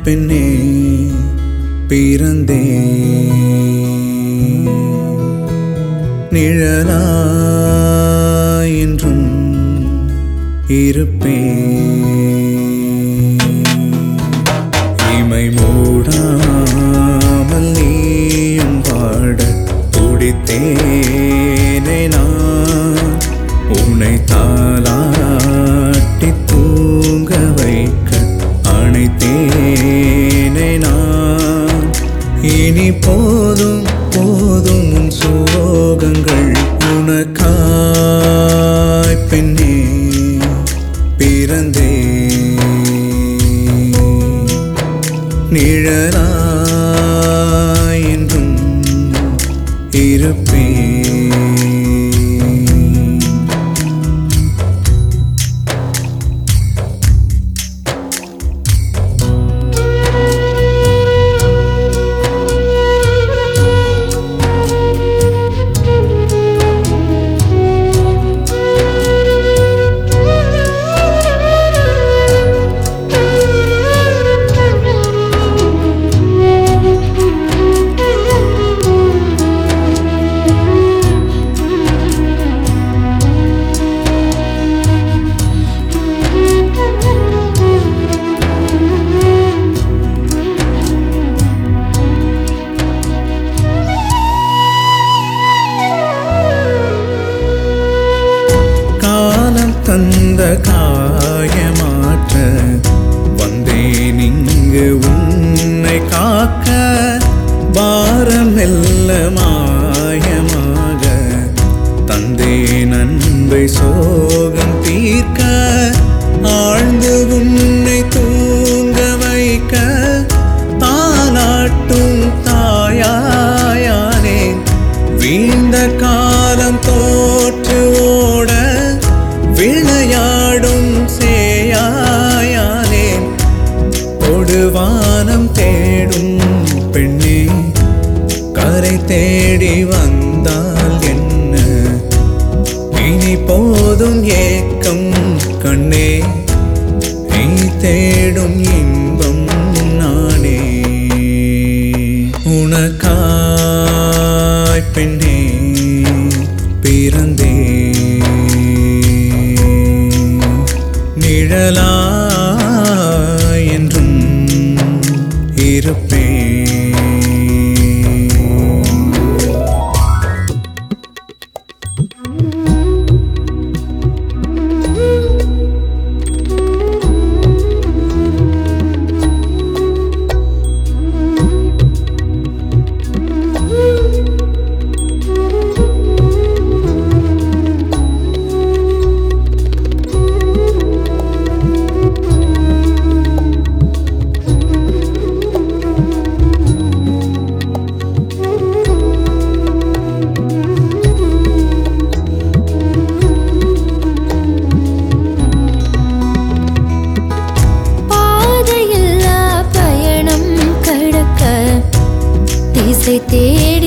பெண்ணே பிறந்தே நிழலாயின்றும் இருப்பேன். இமை மூடாமல் நீயும் பாட துடித்தேனே நான் உன்னை தாலாட்டி தூங்க வைக்க அணைத்தேனே நான். இனி போதும் போதும் உன் சோகங்கள் உனக்காய் பெண்ணே பிறந்தே நிழலாயின்றும் இருப்பேன். தந்த காயமாற்ற வந்தேன் இங்கு உன்னை காக்க. பாரம் மெல்ல மாயமாக தந்தேன் அன்பை சோகம் தீர்க்க. ஆழ்ந்து உன்னை தூங்க வைக்க தானாட்டும் தாயானே. வீழ்ந்த காலம் தோற்று ஓட விளையாடும் சேயானேன். கொடுவானம் தேடும் பெண்ணே கரை தேடி வந்தால் என்ன? இனி போதும் ஏக்கம் கண்ணே நீ தேடும் இன்பம் நானே. உனக்காய் பெண்ணே பிறந்தே நிழலாயின்றும் இருப்பேன். தேடி